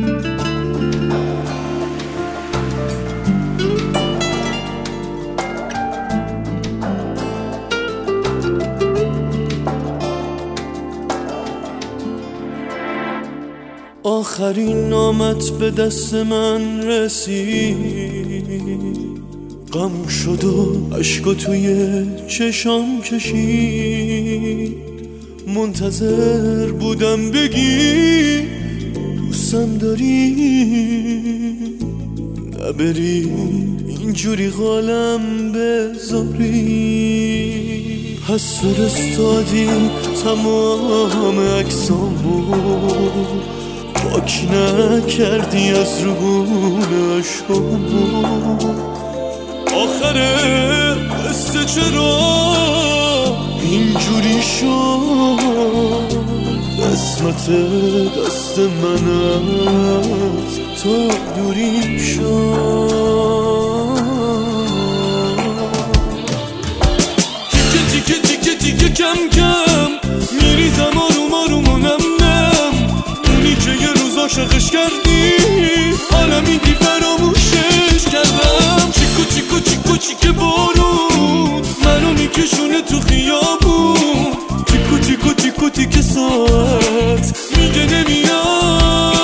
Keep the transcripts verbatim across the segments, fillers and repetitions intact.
آخرین نامت به دست من رسید، غم شد و عشقو توی چشام کشید. منتظر بودم بگی دوستم داری، نبری اینجوری قالم بذاری. پس فرستادی تمام عکسامو، پاک نکردی از روبون عشقامو. آخره قصه چرا اینجوری شد؟ قسمت دست من از تا دوری شد. تیکه تیکه تیکه تیکه کم کم میریزم آروم آروم و نم نم. اونی که یه روز عاشقش کردی حالا میگی فراموشش کردم. چیکو چیکو چیکو چیکه بارون منو میکشونه تو خیابون. تیکو تیکو تیکو تیکه ساعت میگه نمیاد.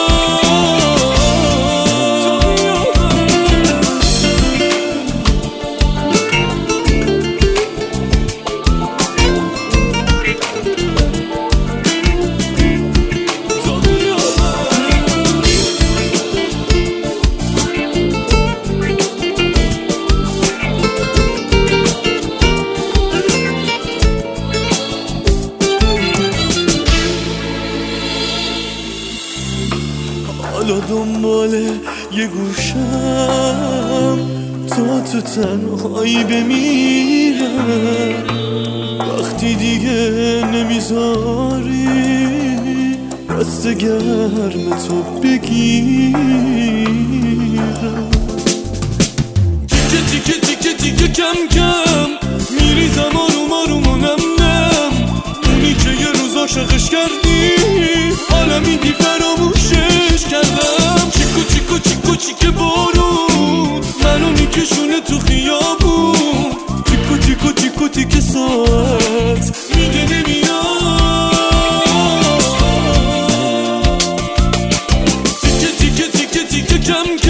حالا دنبال یه گوشم تا تو تنهایی بمیرم. وقتی دیگه نمیذاری دست گرم تو بگیرم. تیکه تیکه تیکه تیکه کم کم میریزم آروم آروم و نم نم. اونی که یه روز عاشقش کردی حالا میگی فراموشش کردم. چیکو چیکو چیکو چیکه بارون منو میکشونه تو خیابون. تیکو تیکو تیکو تیکه ساعت میگه نمیاد. تیکه تیکه تیکه تیکه کم کم